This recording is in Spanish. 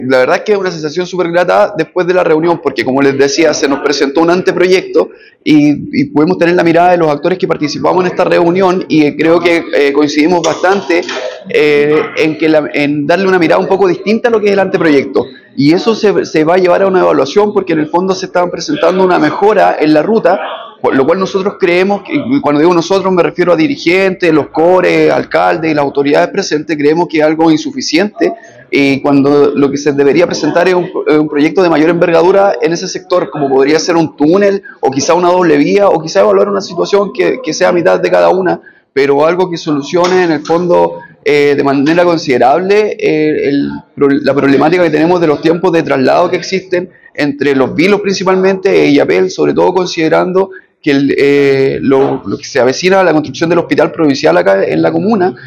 La verdad es que es una sensación súper grata después de la reunión, porque como les decía, se nos presentó un anteproyecto y pudimos tener la mirada de los actores que participamos en esta reunión y creo que coincidimos bastante en darle una mirada un poco distinta a lo que es el anteproyecto. Y eso se va a llevar a una evaluación porque en el fondo se estaban presentando una mejora en la ruta, por lo cual nosotros creemos, y cuando digo nosotros me refiero a dirigentes, los cores, alcaldes y las autoridades presentes, creemos que es algo insuficiente cuando lo que se debería presentar es un proyecto de mayor envergadura en ese sector, como podría ser un túnel o quizá una doble vía o quizá evaluar una situación que sea a mitad de cada una, pero algo que solucione en el fondo de manera considerable la problemática que tenemos de los tiempos de traslado que existen entre los vilos principalmente y Yapel, sobre todo considerando que lo que se avecina a la construcción del hospital provincial acá en la comuna